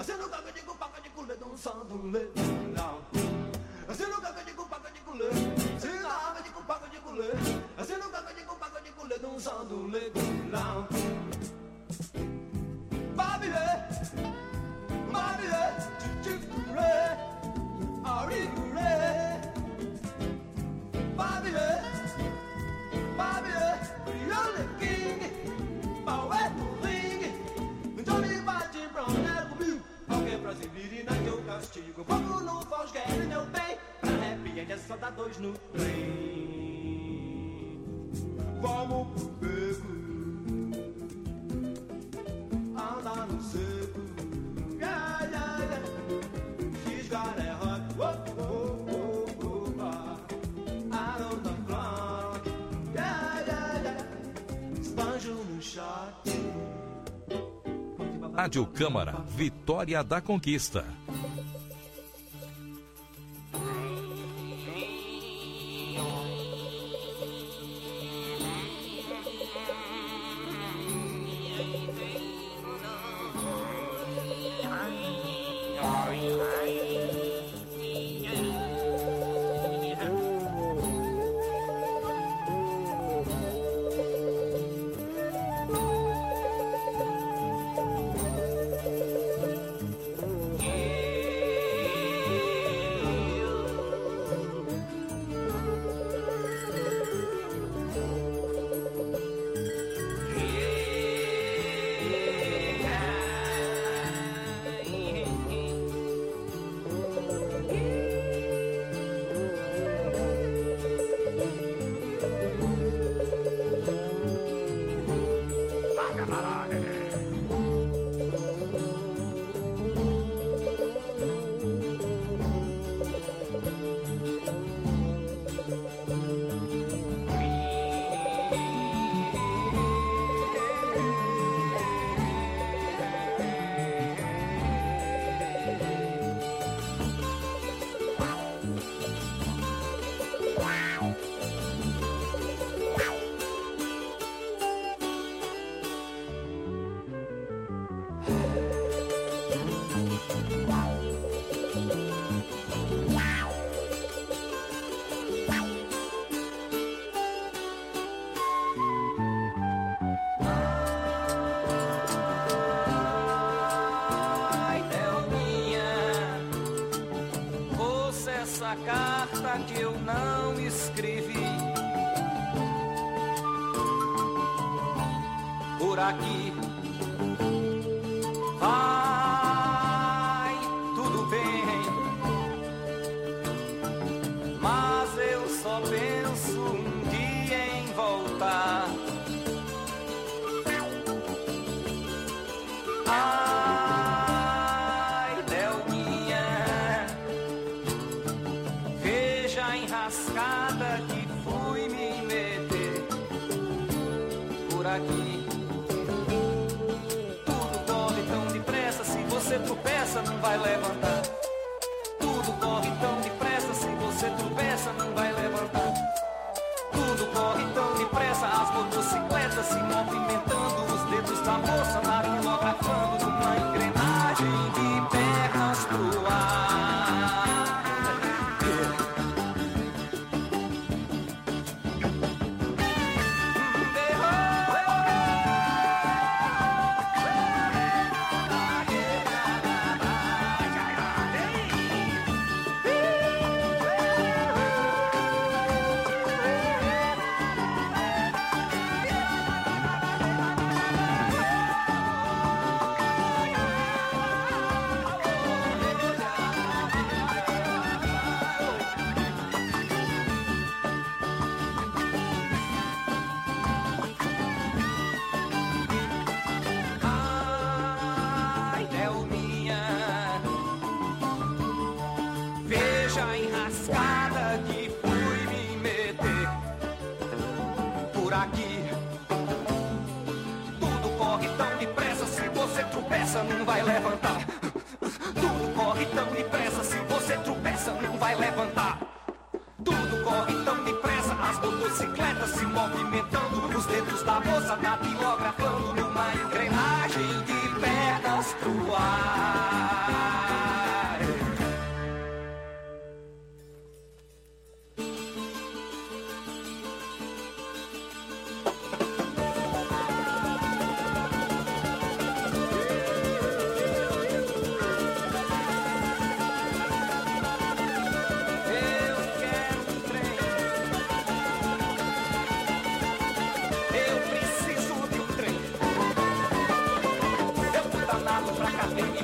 Vamos no Volkswagen, meu bem, pra happy end é só dar dois no trem. Vamos pro beco, andar no seco. Yeah, yeah, yeah. She's got a hot, whoa, whoa, whoa, whoa, out on the block. Yeah, yeah, yeah. Esbanjo no shot. Rádio Câmara, Vitória da Conquista. Que eu não escrevi por aqui. Vai, tudo bem, mas eu só penso um dia em voltar. Ai, Delminha, veja a enrascada que fui me meter por aqui. Tudo corre tão depressa, se você tropeça não vai levantar. Tudo corre tão depressa, se você tropeça não vai levantar. Tudo corre tão depressa, as motocicletas se movimentando, os dedos da moça datilografando numa engrenagem de pernas pro ar. Não vai levantar. Tudo corre tão depressa, se você tropeça não vai levantar. Tudo corre tão depressa, as motocicletas se movimentando, os dedos da moça datilografando numa engrenagem de pernas pro ar.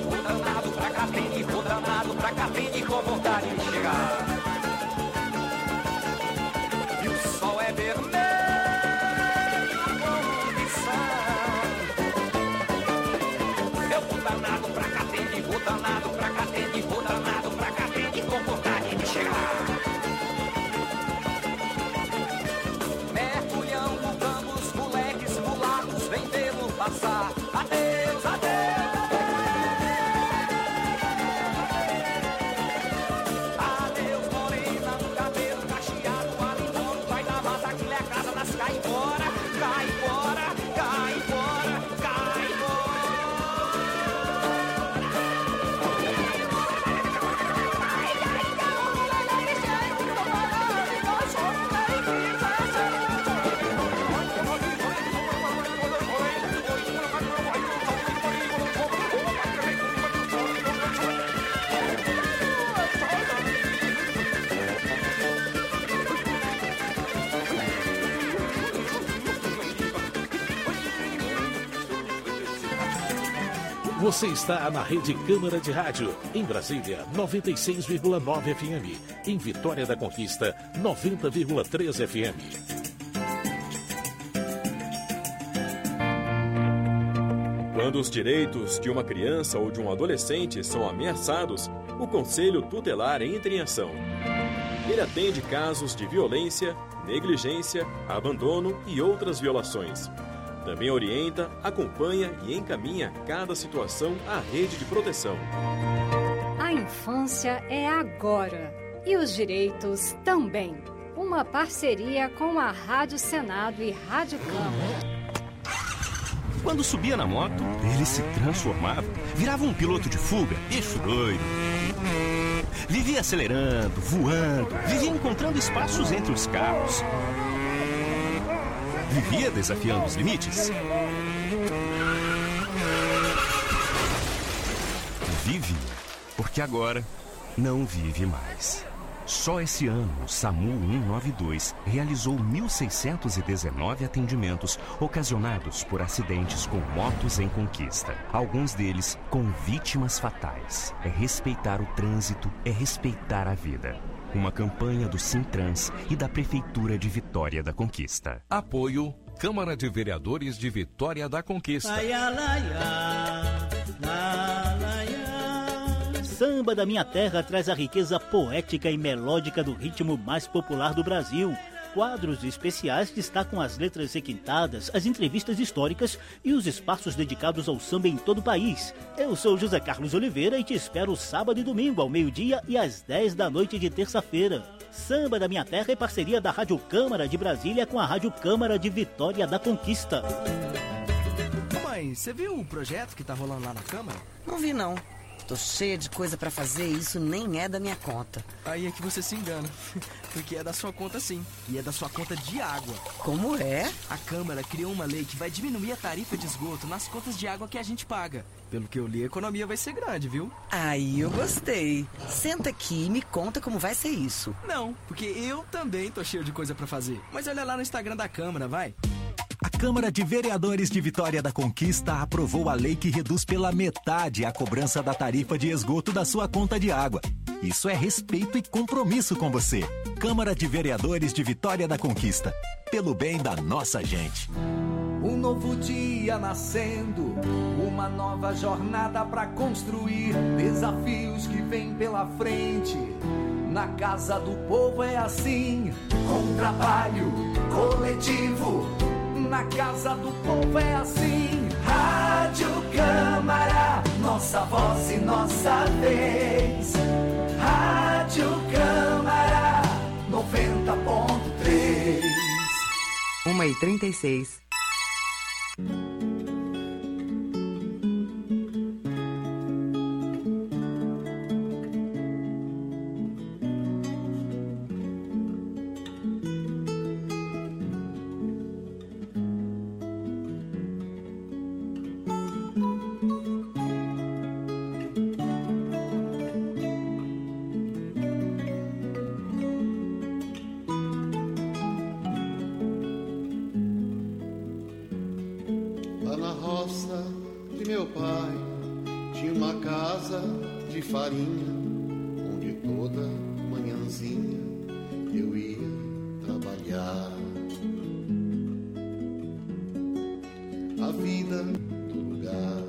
vou danado pra cá, tem que vou danado pra cá, tem que com vontade de chegar. E o sol é vermelho como de sal. Eu vou danado pra cá, tem que vou danado pra cá, tem que vou danado pra cá, tem que com vontade de chegar. Mergulhando, vamos, moleques, mulatos, vem pelo passar. Adeus, adeus. Adeus, morena, no cabelo cacheado, ali fora, vai da mata, que lhe a casa nas cai embora, cai embora, cai embora, cai Você está na Rede Câmara de Rádio, em Brasília, 96,9 FM. Em Vitória da Conquista, 90,3 FM. Quando os direitos de uma criança ou de um adolescente são ameaçados, o Conselho Tutelar entra em ação. Ele atende casos de violência, negligência, abandono e outras violações. Também orienta, acompanha e encaminha cada situação à rede de proteção. A infância é agora e os direitos também. Uma parceria com a Rádio Senado e Rádio Câmara. Quando subia na moto, ele se transformava, virava um piloto de fuga, bicho doido. Vivia acelerando, voando, vivia encontrando espaços entre os carros. Vivia desafiando os limites. Vive, porque agora não vive mais. Só esse ano, o SAMU 192 realizou 1.619 atendimentos ocasionados por acidentes com motos em conquista. Alguns deles com vítimas fatais. É respeitar o trânsito, é respeitar a vida. Uma campanha do Sintrans e da Prefeitura de Vitória da Conquista. Apoio Câmara de Vereadores de Vitória da Conquista. Samba da Minha Terra traz a riqueza poética e melódica do ritmo mais popular do Brasil. Quadros especiais destacam as letras requintadas, as entrevistas históricas e os espaços dedicados ao samba em todo o país. Eu sou José Carlos Oliveira e te espero sábado e domingo ao meio-dia e às 10 da noite de terça-feira. Samba da Minha Terra é parceria da Rádio Câmara de Brasília com a Rádio Câmara de Vitória da Conquista. Mãe, você viu o projeto que tá rolando lá na Câmara? Não vi, não. Tô cheia de coisa pra fazer e isso nem é da minha conta. Aí é que você se engana, porque é da sua conta sim, e é da sua conta de água. Como é? A Câmara criou uma lei que vai diminuir a tarifa de esgoto nas contas de água que a gente paga. Pelo que eu li, a economia vai ser grande, viu? Aí eu gostei. Senta aqui e me conta como vai ser isso. Não, porque eu também tô cheio de coisa pra fazer. Mas olha lá no Instagram da Câmara, vai. A Câmara de Vereadores de Vitória da Conquista aprovou a lei que reduz pela metade a cobrança da tarifa de esgoto da sua conta de água. Isso é respeito e compromisso com você. Câmara de Vereadores de Vitória da Conquista. Pelo bem da nossa gente. Um novo dia nascendo, uma nova jornada pra construir, desafios que vêm pela frente. Na Casa do Povo é assim, com trabalho coletivo. Na Casa do Povo é assim. Rádio Câmara, nossa voz e nossa vez. Rádio Câmara 90.3. 1h36. casa de farinha, onde toda manhãzinha eu ia trabalhar. A vida do lugar.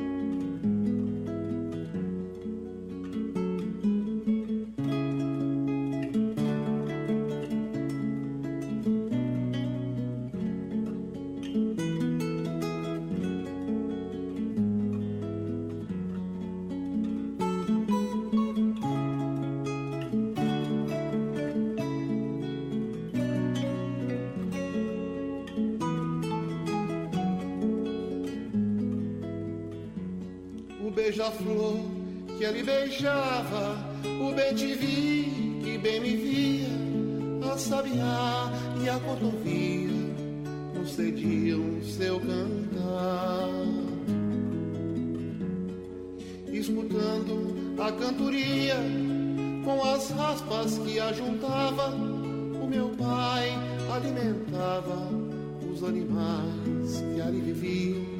Beija-flor que ele beijava, o bem-te-vi que bem me via, a sabiá e a cotovia não cediam seu cantar. Escutando a cantoria com as raspas que ajuntava, o meu pai alimentava os animais que ali viviam.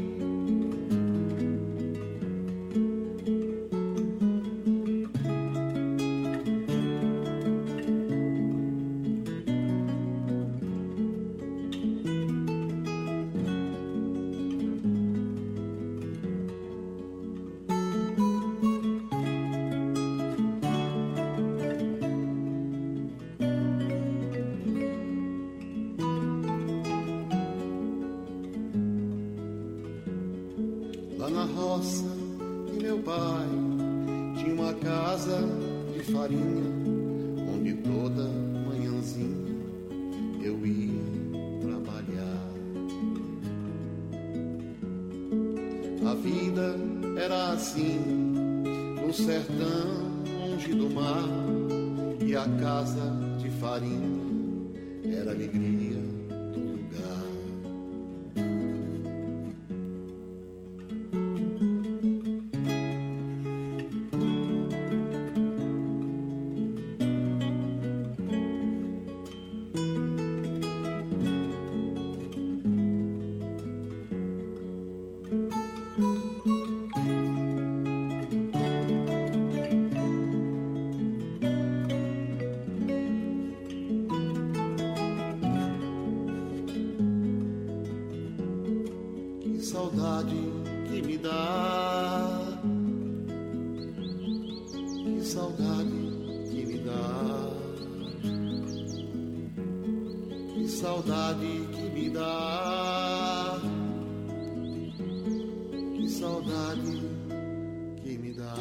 Lá na roça de meu pai tinha uma casa de farinha, onde toda manhãzinha eu ia trabalhar. A vida era assim, no sertão, longe do mar, e a casa de farinha era a alegria do lugar. Saudade que me dá, que saudade que me dá, que saudade que me dá, que saudade que me dá.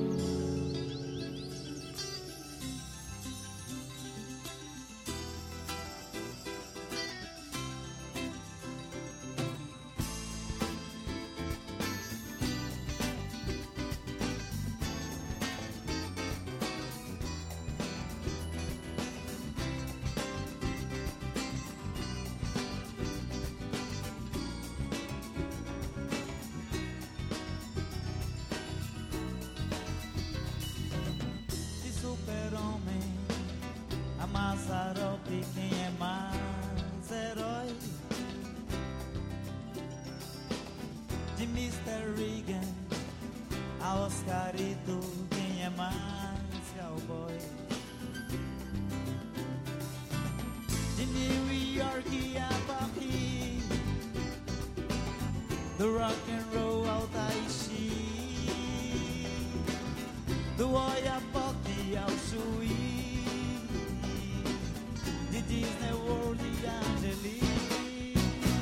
Super-homem, a Mazzaropi, quem é mais herói? De Mr. Reagan a Oscarito, quem é mais cowboy? De New York a Paris, do rock and roll ao Tahiti, do Oiapoque ao Chuí, de Disney World e Angeli.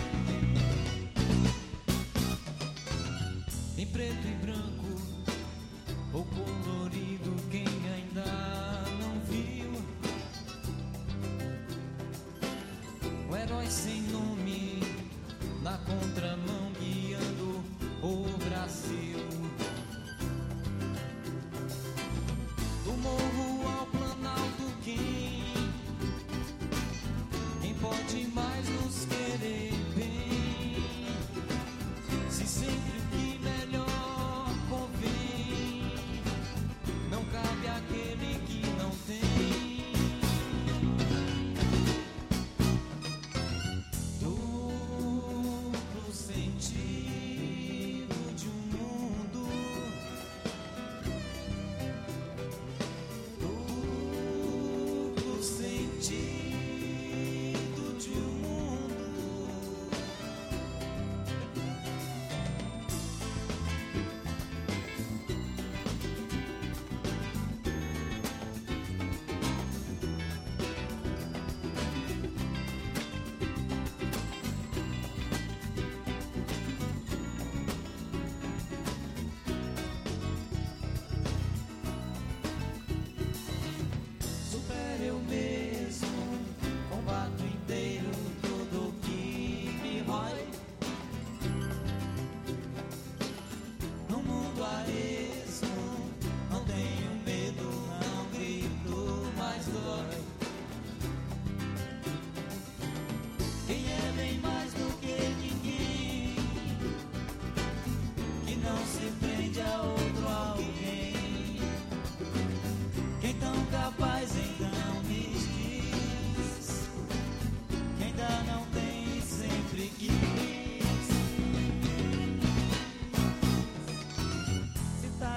Em preto e branco ou colorido, quem ainda não viu? O herói sem nome na contramão guiando o Brasil. Do morro ao planeta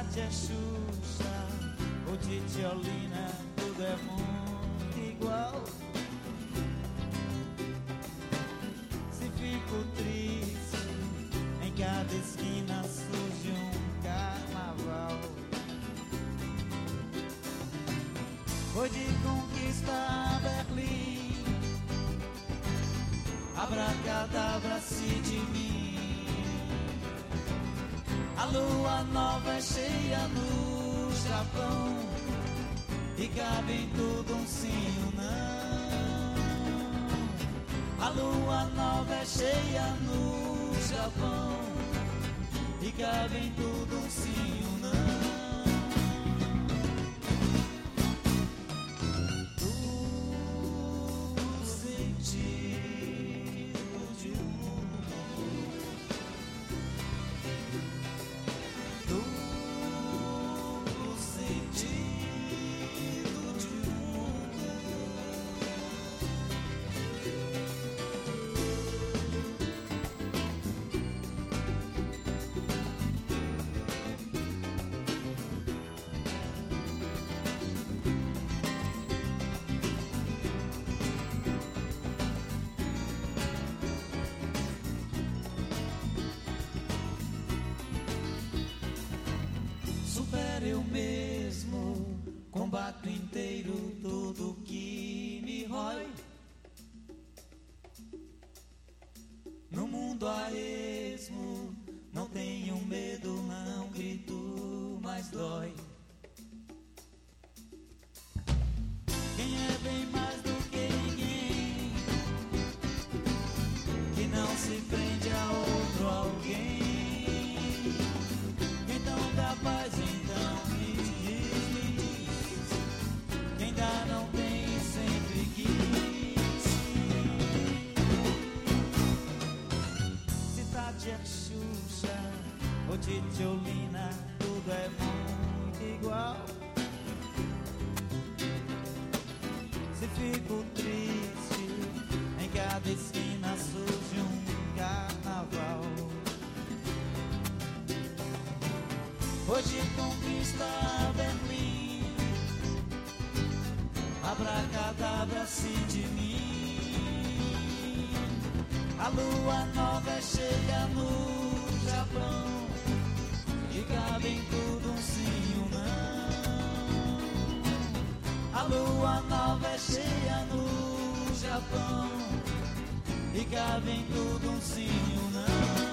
Cidade é Xuxa ou Titiolina, tudo é muito igual. Se fico triste, em cada esquina surge um carnaval. Foi de conquista a Berlim, abracadabra-se de mim. A lua nova é cheia no Japão e cabe em tudo um sim ou não. A lua nova é cheia no Japão e cabe em tudo um sim ou não. Eu mesmo combato inteiro tudo que me rói. No mundo a esmo, não tenho medo, não grito, mas dói. Quem é bem mais do que ninguém, que não se prende a outro alguém. Então capaz então me diz, quem dá não tem, sempre quis. Cidade é Xuxa ou Titiolina, tudo é muito igual. Se fico triste, em cada esquina surge um carnaval. Hoje conquista Berlim, abracadabra-se de mim. A lua nova é cheia no Japão e cabe em tudo um sim ou não. A lua nova é cheia no Japão e cabe em tudo um sim ou não.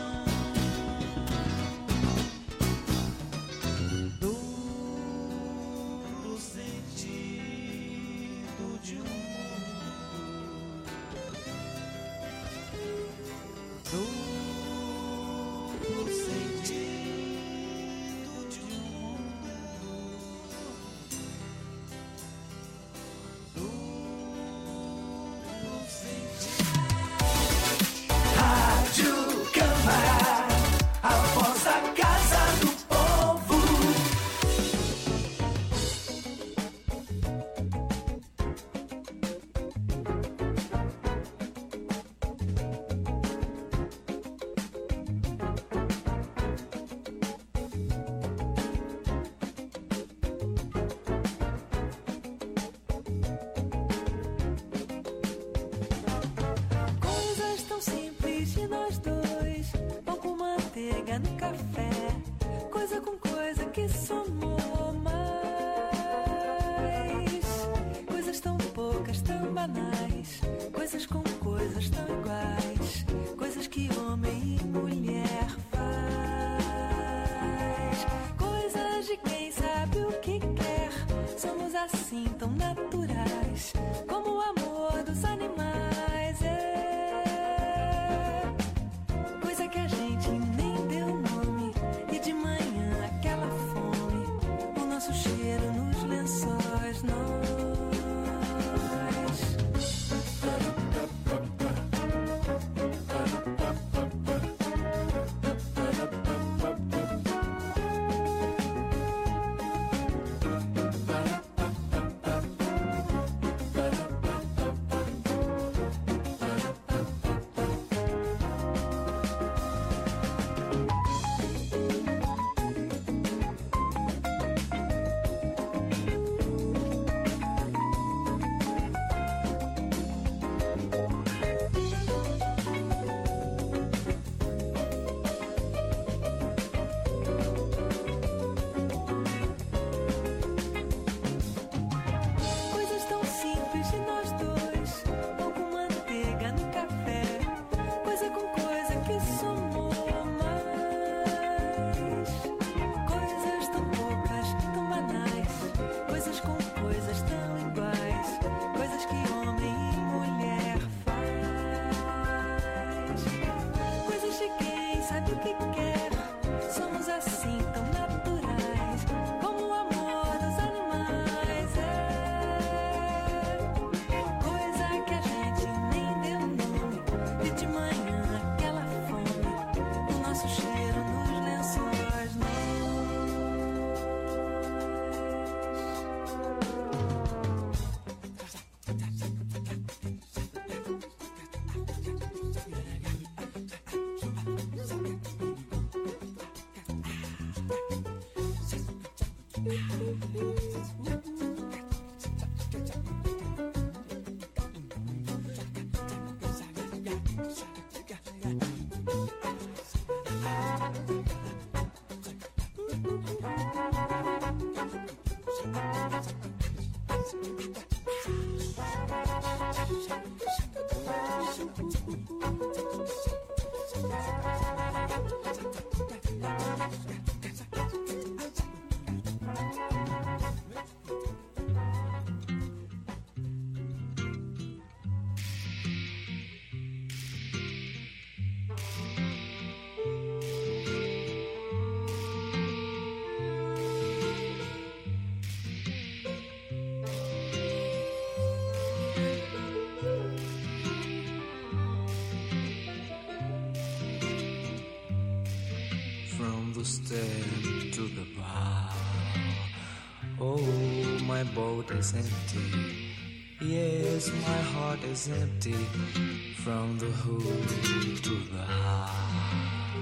Step to the bar. Oh, my boat is empty. Yes, my heart is empty. From the hood to the heart.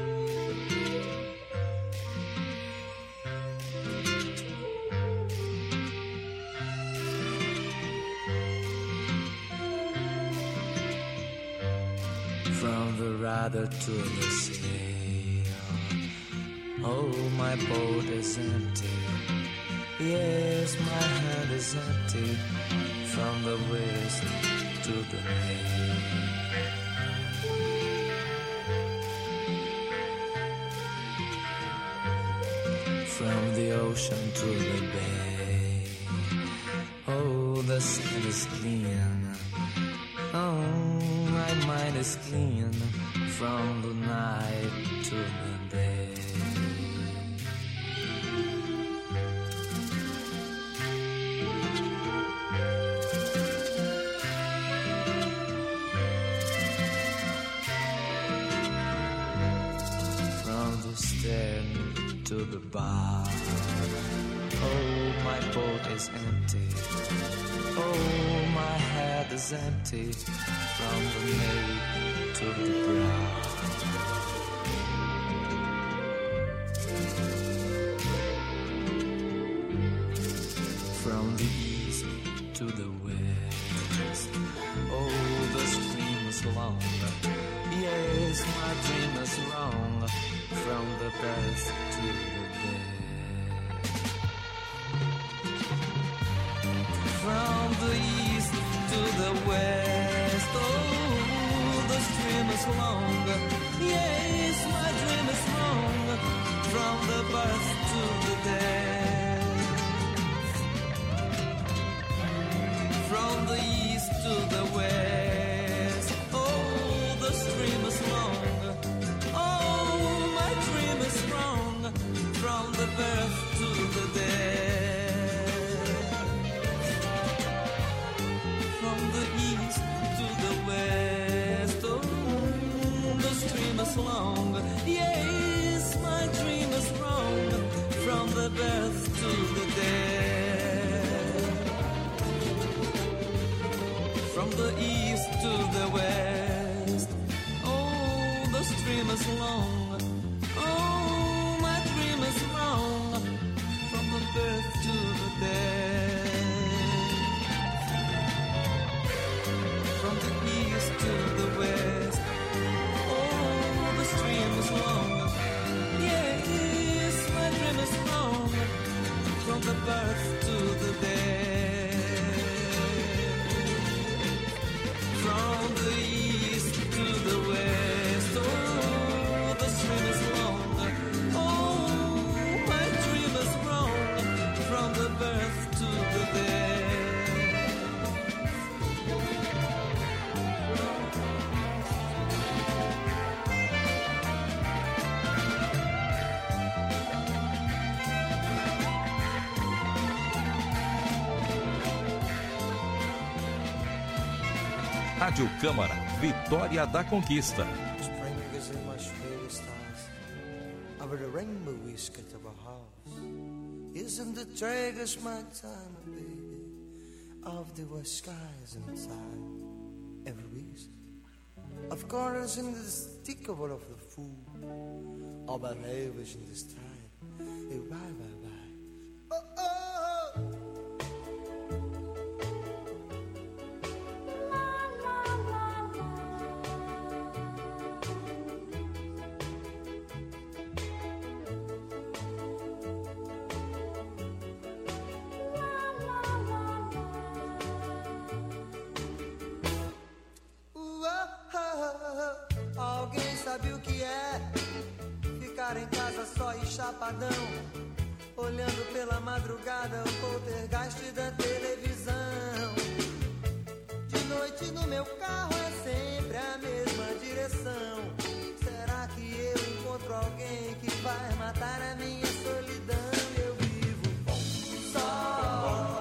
From the rudder to the sail. Oh, my boat is empty. Yes, my hand is empty. From the west to the main. From the ocean to the bay. Oh, the sand is clean. Oh, my mind is clean. From the night to the day. To the bar. Oh, my boat is empty. Oh, my head is empty. From the nape to the brow. From the east to the west. Oh, the stream is long. Yes, my dream is wrong. From the best to the best. From the east to the west. Oh, the stream is long. Yes, my dream is wrong. From the birth to the death. From the east to the west. Oh, the stream is long. From the birth to the death. From the east to the west. Oh, the stream is long. Yes, my dream is wrong. From the birth to the death. From the east to the west. Oh, the stream is long. Birth to the death. From the east to the west. Oh, the stream is long. Yes, my dream is long. From the birth to the death. From the east to the west. Oh, the stream is long. From the birth to the death. Rádio Câmara, Vitória da Conquista. Spring is in my shady stars. Over the rainbow we scatter our house. Isn't the tragus my time, baby? Of the west skies and time. Every reason. Of corners in the stick of all of the fool. All my neighbors in the stride. Hey, bye, bye, bye. chapadão, olhando pela madrugada o poltergeist da televisão. De noite no meu carro é sempre a mesma direção. Será que eu encontro alguém que vai matar a minha solidão? Eu vivo só.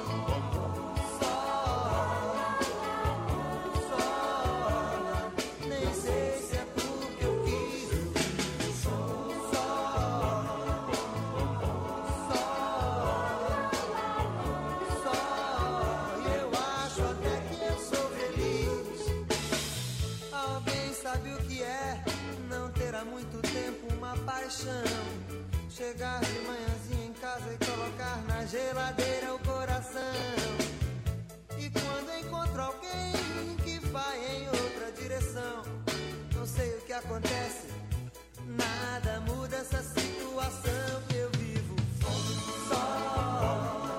Chegar de manhãzinha em casa e colocar na geladeira o coração. E quando encontro alguém que vai em outra direção, não sei o que acontece, nada muda essa situação. Eu vivo só.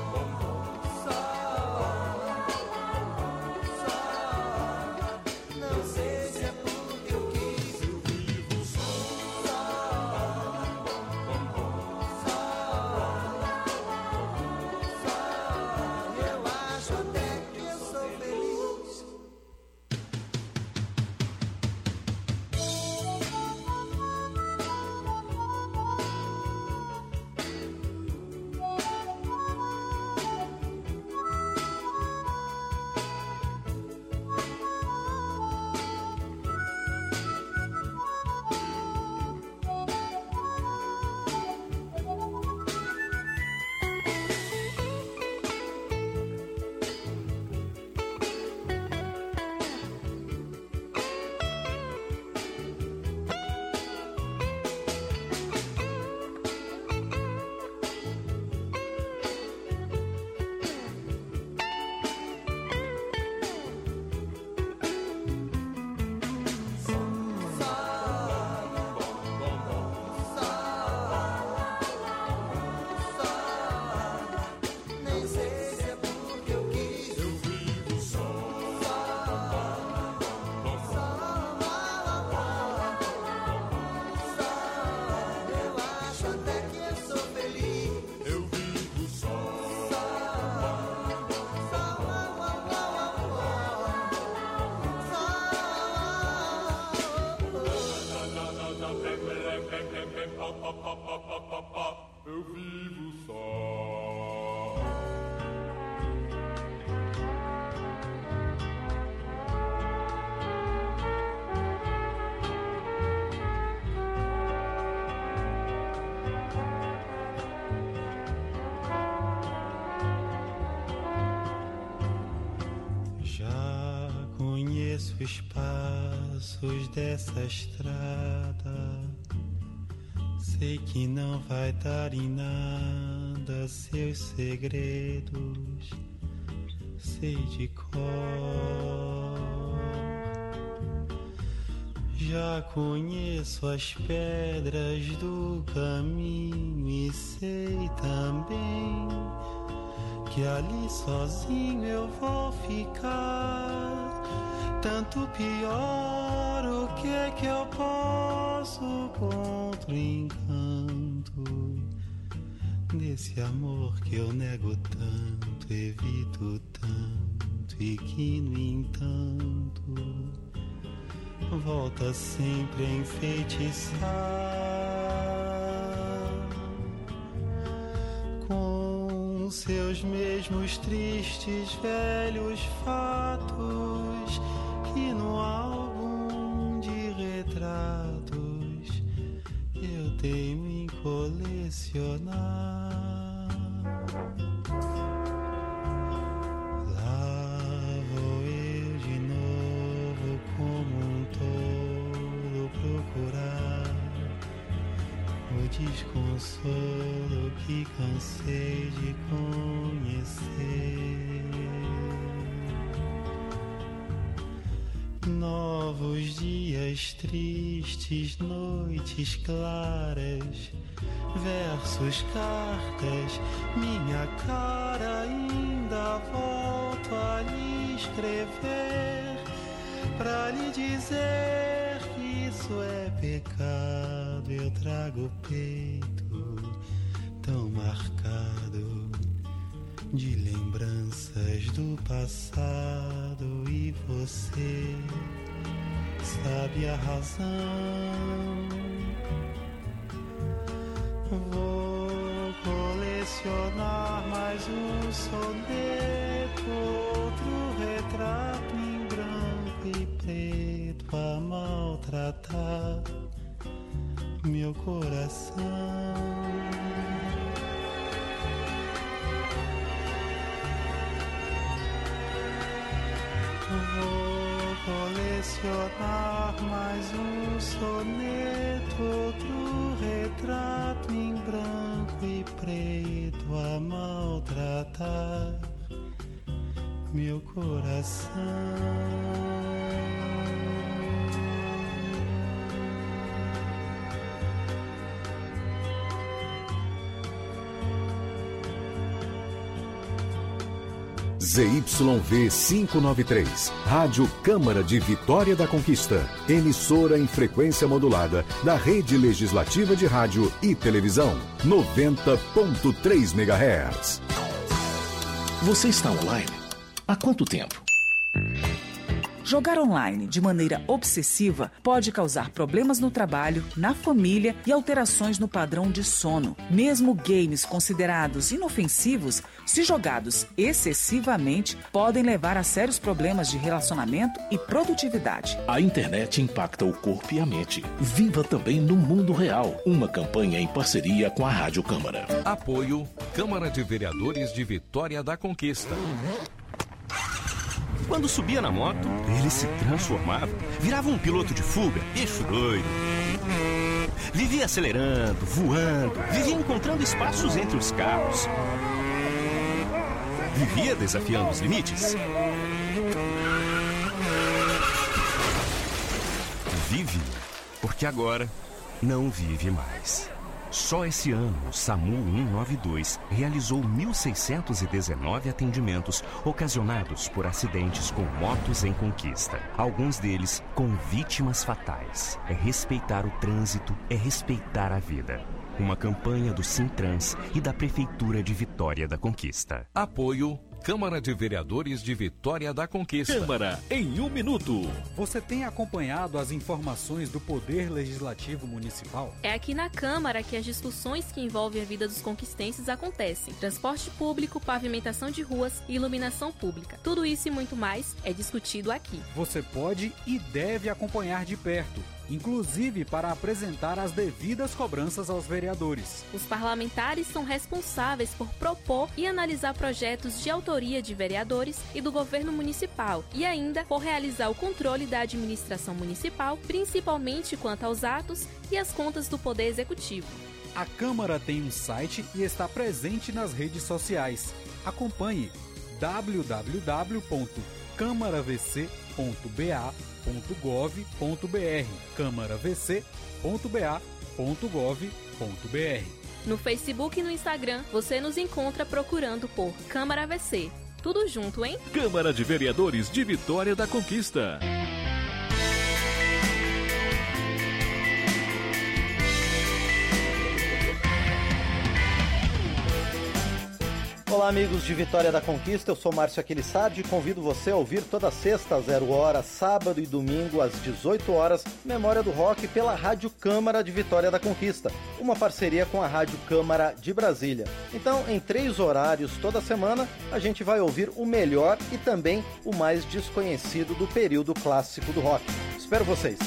Eu vivo só. Já conheço os passos dessa estrada. Sei que não vai dar em nada seus segredos, sei de cor. Já conheço as pedras do caminho e sei também que ali sozinho eu vou ficar. Tanto pior, o que é que eu posso contra o encanto desse amor que eu nego tanto, evito tanto e que no entanto volta sempre a enfeitiçar com seus mesmos tristes velhos fatos que no álbum de retratos eu teimo em colecionar. Lá vou eu de novo como um tolo procurar o desconsolo que cansei de conhecer. Novos dias tristes, noites claras, versos, cartas, minha cara ainda volto a lhe escrever, pra lhe dizer que isso é pecado. Eu trago o peito tão marcado de lembranças do passado, e você sabe a razão. Vou colecionar mais um soneto, outro retrato em branco e preto a maltratar meu coração. Vou colecionar mais um soneto, outro retrato em branco e preto a maltratar meu coração. ZYV 593, Rádio Câmara de Vitória da Conquista, emissora em frequência modulada da Rede Legislativa de Rádio e Televisão, 90.3 MHz. Você está online? Há quanto tempo? Jogar online de maneira obsessiva pode causar problemas no trabalho, na família e alterações no padrão de sono. Mesmo games considerados inofensivos, se jogados excessivamente, podem levar a sérios problemas de relacionamento e produtividade. A internet impacta o corpo e a mente. Viva também no mundo real. Uma campanha em parceria com a Rádio Câmara. Apoio Câmara de Vereadores de Vitória da Conquista. Quando subia na moto, ele se transformava, virava um piloto de fuga, bicho doido. Vivia acelerando, voando, vivia encontrando espaços entre os carros. Vivia desafiando os limites. Vive, porque agora não vive mais. Só esse ano, o SAMU 192 realizou 1.619 atendimentos ocasionados por acidentes com motos em conquista. Alguns deles com vítimas fatais. É respeitar o trânsito, é respeitar a vida. Uma campanha do Sintrans e da Prefeitura de Vitória da Conquista. Apoio Câmara de Vereadores de Vitória da Conquista. Câmara em 1 minuto. Você tem acompanhado as informações do Poder Legislativo Municipal? É aqui na Câmara que as discussões que envolvem a vida dos conquistenses acontecem. Transporte público, pavimentação de ruas e iluminação pública. Tudo isso e muito mais é discutido aqui. Você pode e deve acompanhar de perto, inclusive para apresentar as devidas cobranças aos vereadores. Os parlamentares são responsáveis por propor e analisar projetos de autoria de vereadores e do governo municipal e ainda por realizar o controle da administração municipal, principalmente quanto aos atos e as contas do Poder Executivo. A Câmara tem um site e está presente nas redes sociais. Acompanhe www.câmaravc.ba.gov.br câmaravc.ba.gov.br. No Facebook e no Instagram, você nos encontra procurando por Câmara VC. Tudo junto, hein? Câmara de Vereadores de Vitória da Conquista. Olá, amigos de Vitória da Conquista, eu sou Márcio Aquilissardi e convido você a ouvir toda sexta às 0h, sábado e domingo às 18h, Memória do Rock pela Rádio Câmara de Vitória da Conquista, uma parceria com a Rádio Câmara de Brasília. Então, em 3 horários toda semana, a gente vai ouvir o melhor e também o mais desconhecido do período clássico do rock. Espero vocês!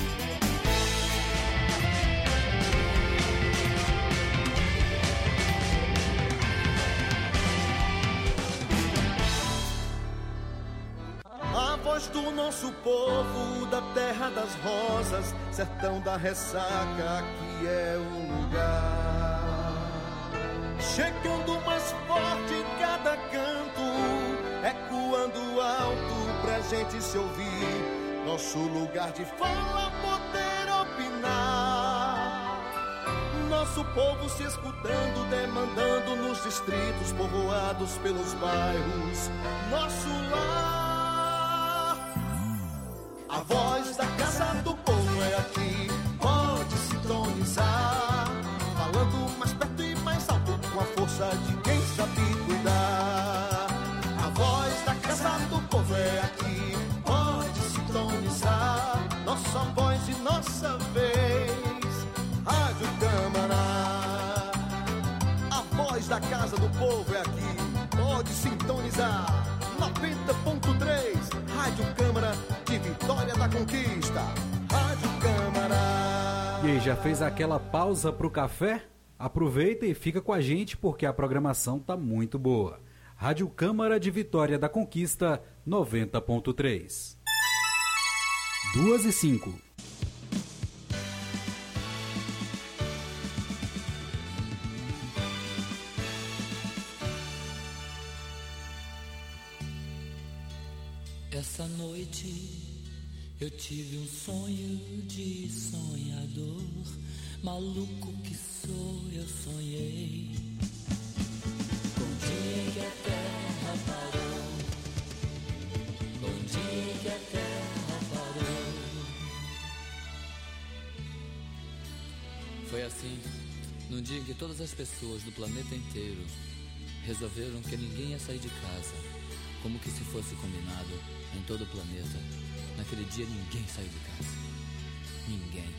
Do nosso povo, da terra das rosas, sertão da ressaca, aqui é um lugar. Chegando mais forte em cada canto, ecoando alto pra gente se ouvir. Nosso lugar de fala, poder opinar. Nosso povo se escutando, demandando nos distritos, povoados pelos bairros. Nosso lar. A voz da Casa do Povo é aqui. casa de quem sabe cuidar. A voz da casa do povo é aqui, pode sintonizar. Nossa voz e nossa vez, Rádio Câmara. A voz da casa do povo é aqui, pode sintonizar. 90.3, Rádio Câmara de Vitória da Conquista. Rádio Câmara. E aí, já fez aquela pausa pro café? Aproveita e fica com a gente porque a programação tá muito boa. Rádio Câmara de Vitória da Conquista 90.3. 2h05. Essa noite eu tive um sonho de sonhador. Maluco que sou, eu sonhei com o dia que a terra parou, com o dia que a terra parou. Foi assim, num dia em que todas as pessoas do planeta inteiro resolveram que ninguém ia sair de casa, como que se fosse combinado em todo o planeta. Naquele dia ninguém saiu de casa, ninguém.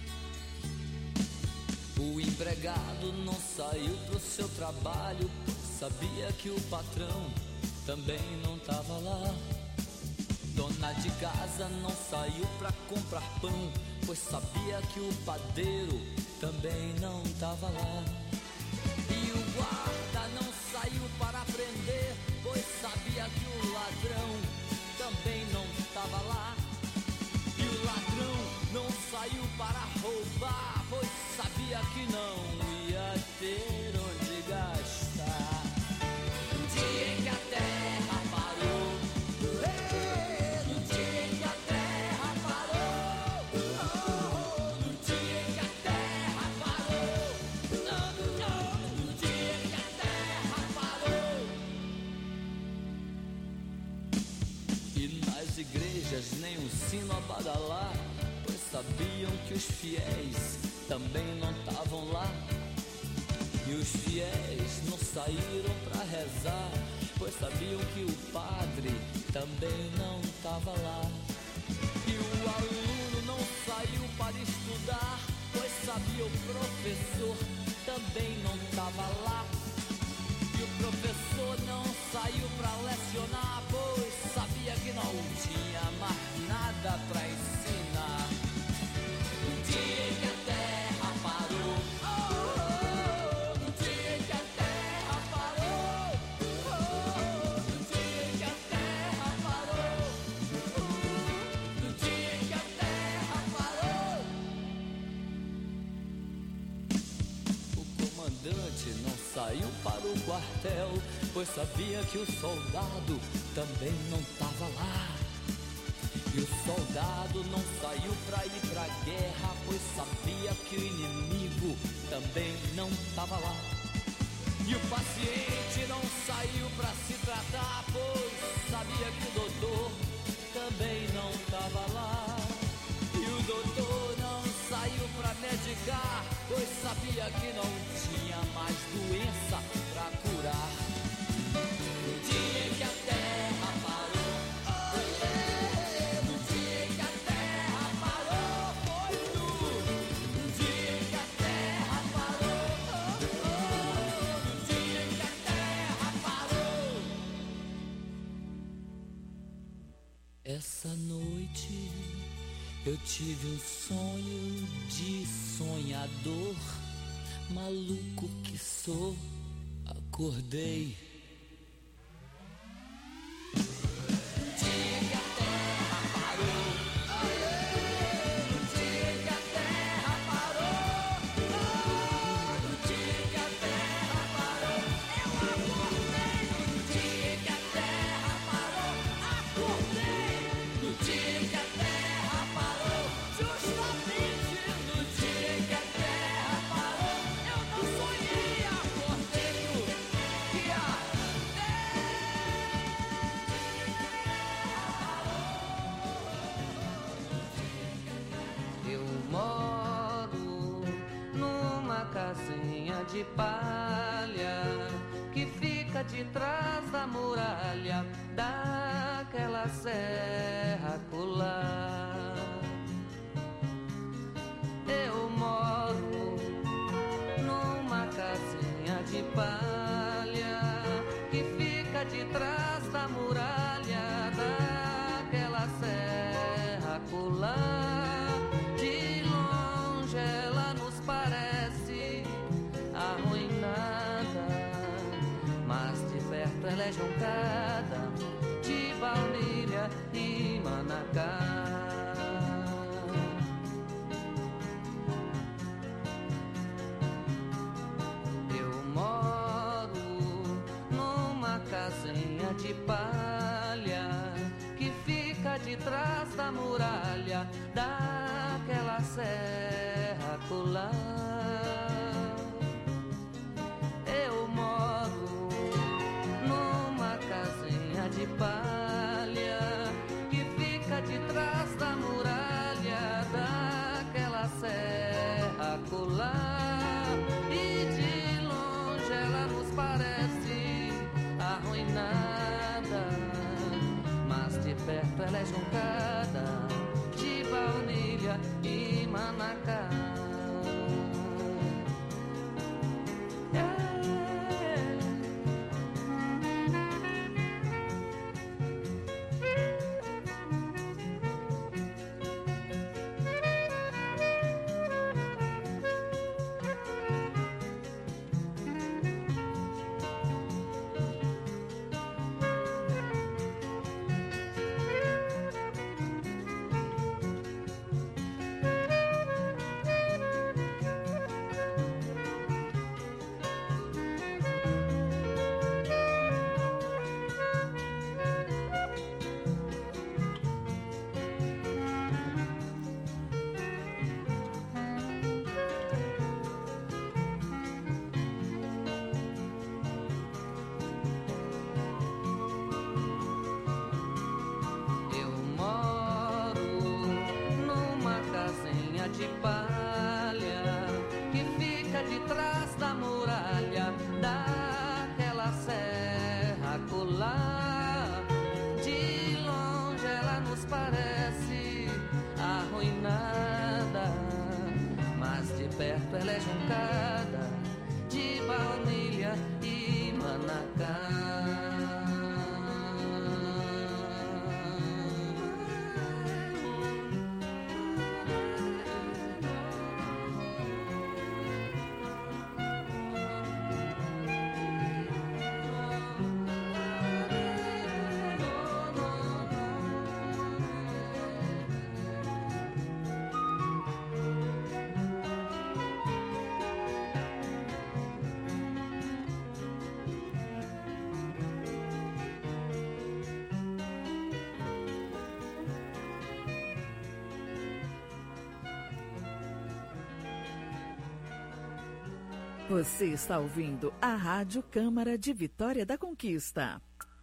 O empregado não saiu pro seu trabalho, sabia que o patrão também não tava lá. Dona de casa não saiu pra comprar pão, pois sabia que o padeiro também não tava lá. E o guarda não saiu para prender, pois sabia que o ladrão também não tava lá. E o ladrão não saiu para roubar, pois sabia que não ia ter onde gastar. No dia em que a terra parou, no dia em que a terra parou, no dia em que a terra parou, no dia em que a terra parou. E nas igrejas nem um sino a badalar, pois sabiam que os fiéis também não estavam lá. E os fiéis não saíram pra rezar, pois sabiam que o padre também não estava lá. E o aluno não saiu para estudar, pois sabia o professor também não estava lá. E o professor não saiu pra lecionar, pois sabia que não tinha mais nada pra ensinar. No dia em que a terra parou, no dia em que a terra parou, no dia em que a terra parou, no dia em que a terra parou. O comandante não saiu para o quartel, pois sabia que o soldado também não estava lá. E o soldado não saiu pra ir pra guerra, pois sabia que o inimigo também não estava lá. E o paciente não saiu pra se tratar, pois sabia que o doutor também não estava lá. E o doutor não saiu pra medicar, pois sabia que não tinha mais doença pra curar. No dia em que a terra parou, no dia em que a terra parou, foi tudo. No dia em que a terra parou, no dia em que a terra parou. Essa noite eu tive um sonho de sonhador. Maluco que sou, acordei. De palha de trás da muralha daquela serra colar. Eu moro numa casinha de palha que fica de trás da muralha daquela serra colar. De longe ela nos parece arruinada, mas de perto ela é juncada de baunilha e manacá. Casinha de palha que fica de trás da muralha daquela serra colar. Eu moro numa casinha de palha que fica de trás da muralha daquela serra colar. E de longe ela nos parece arruinada, mas de perto ela é juncada de baunilha e manacá. De palha que fica de trás da muralha daquela serra colar. De longe ela nos parece arruinada, mas de perto ela é juncada de baunilha e manacá. Você está ouvindo a Rádio Câmara de Vitória da Conquista.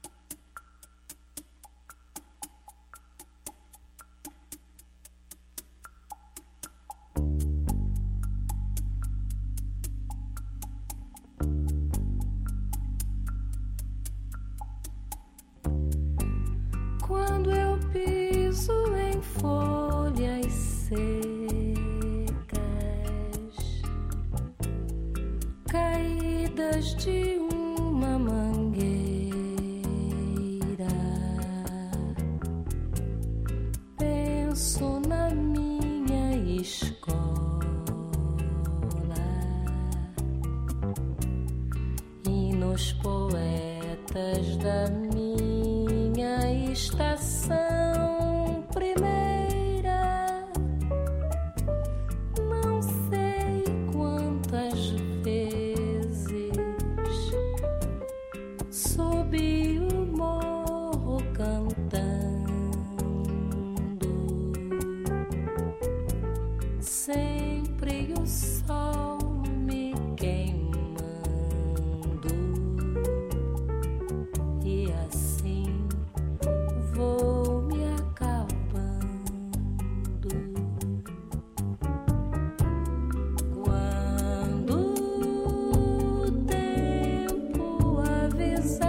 Quando eu piso em folhas secas, caídas de uma mangueira, penso na minha escola e nos poetas da minha estação primeira. Não sei quantas vezes subi o morro cantando, sempre o sol me queimando, e assim vou me acabando. Quando o tempo avisar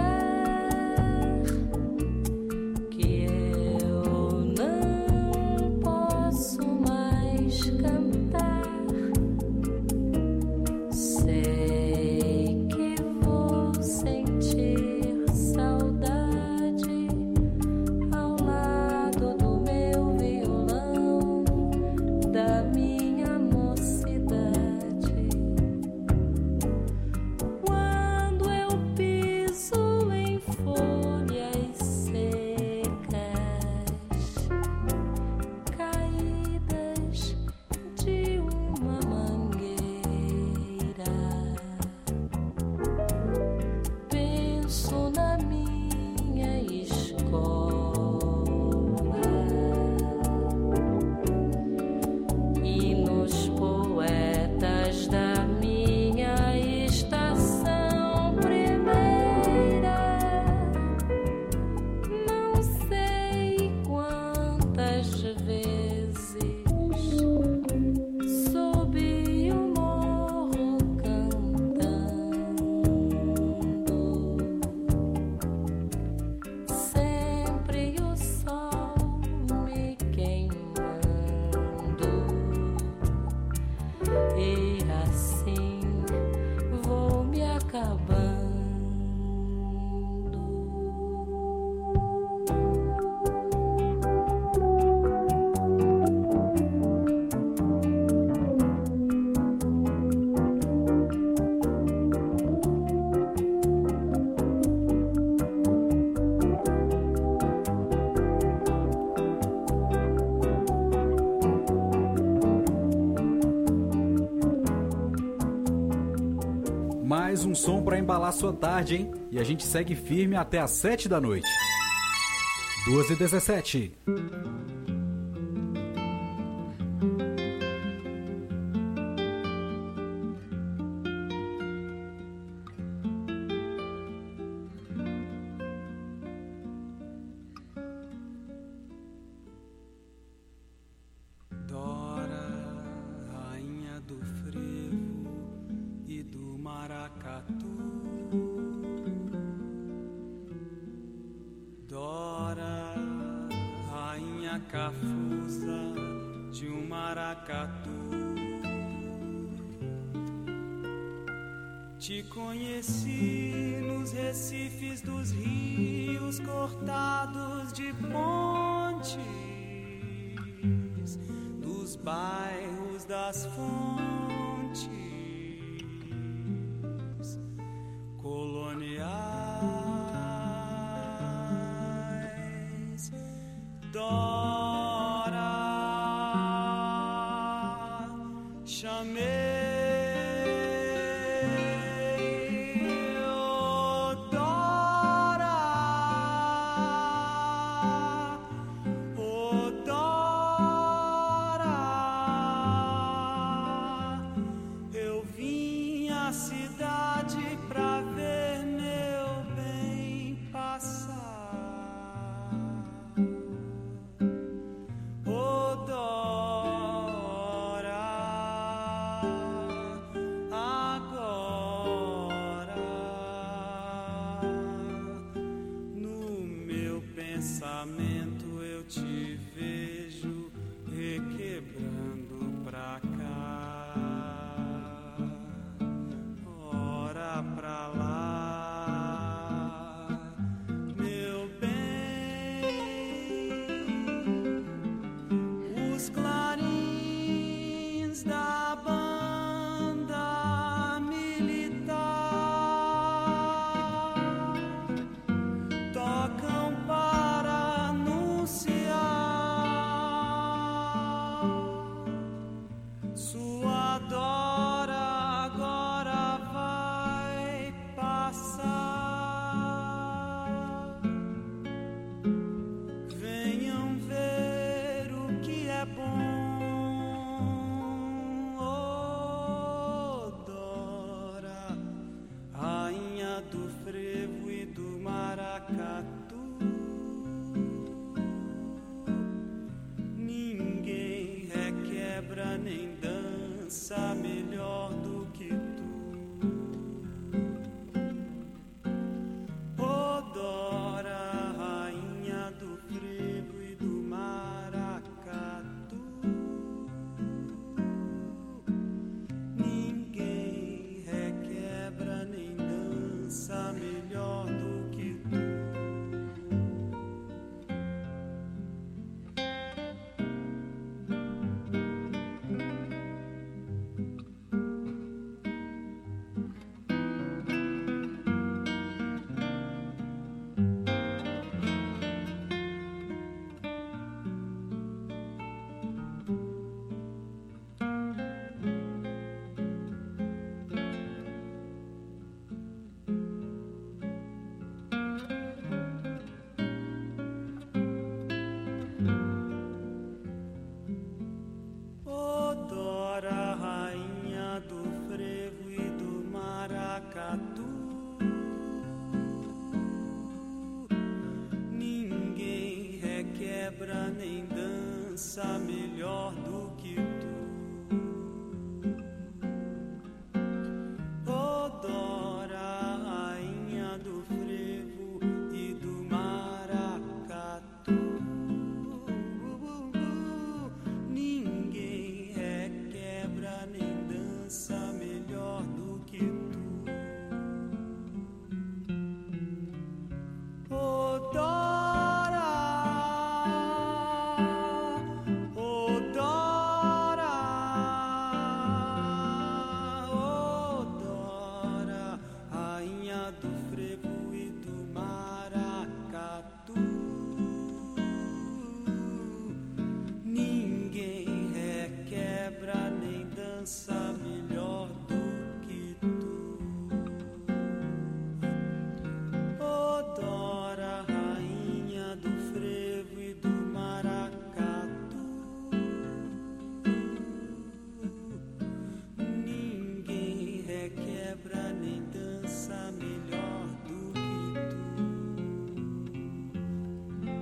um som para embalar sua tarde, hein? E a gente segue firme até às 7 da noite. 2h17. Te conheci nos recifes dos rios cortados de pontes, dos bairros das fontes coloniais. Dora, chamei. Melhor do que tu, oh Dora, rainha do frevo e do maracatu. Ninguém requebra nem dança melhor do que tu. Ninguém requebra nem dança melhor do que tu, oh Dora, rainha do frevo e do maracatu. Ninguém requebra nem dança melhor do que tu. Oh Dora,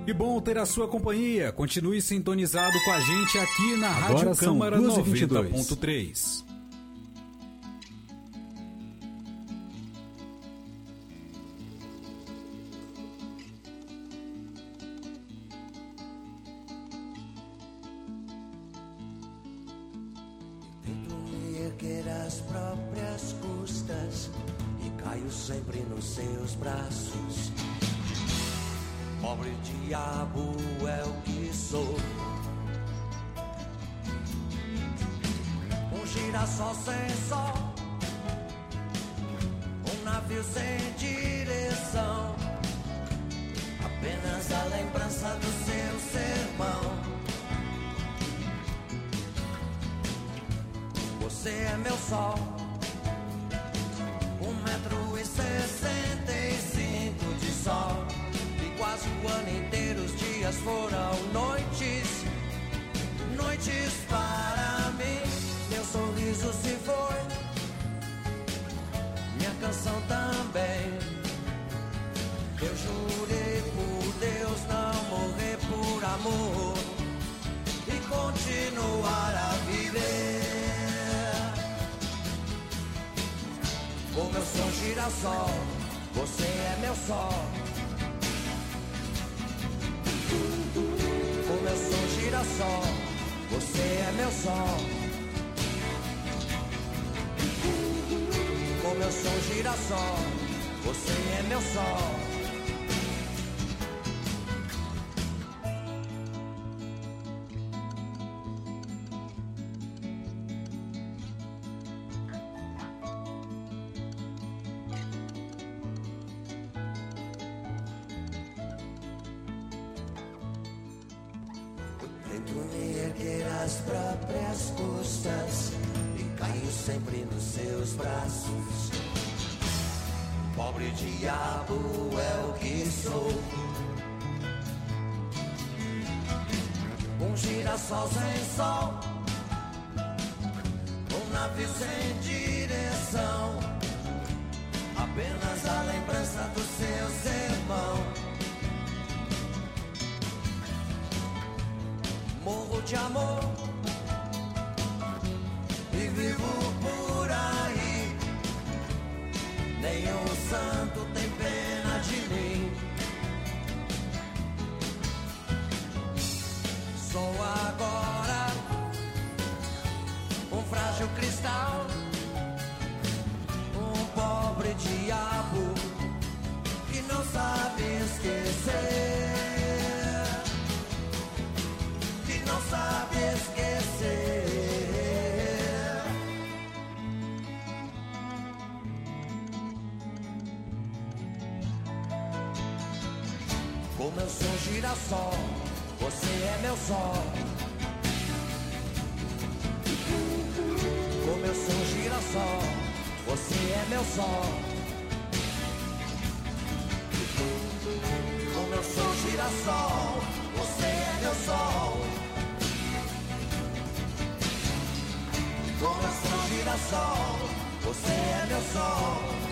E bom ter a sua companhia. Continue sintonizado com a gente aqui na Agora Rádio Câmara 2h22. 90.3. Tento me erguer às próprias custas e caio sempre nos seus braços. Pobre diabo é o que sou. Um girassol sem sol, um navio sem direção, apenas a lembrança do seu sermão. Você é meu sol, 1,65 m de sol. Quase o ano inteiro os dias foram noites, noites para mim. Meu sorriso se foi, minha canção também. Eu jurei por Deus não morrer por amor e continuar a viver. Como eu sou girassol, você é meu sol. Como eu sou girassol, você é meu sol. Como eu sou girassol, você é meu sol. Tento me erguer às próprias custas e caio sempre nos seus braços. Pobre diabo é o que sou. Um girassol sem sol, um navio sem direção, apenas a lembrança do seu sermão. Morro de amor e vivo por aí. Nenhum santo tem pena de mim. Sou agora um frágil cristal, um pobre diabo que não sabe esquecer. Não sabe esquecer. Como eu sou girassol, você é meu sol. Como eu sou girassol, você é meu sol. Como eu sou girassol, você é meu sol. Como eu sou girassol, você é meu sol.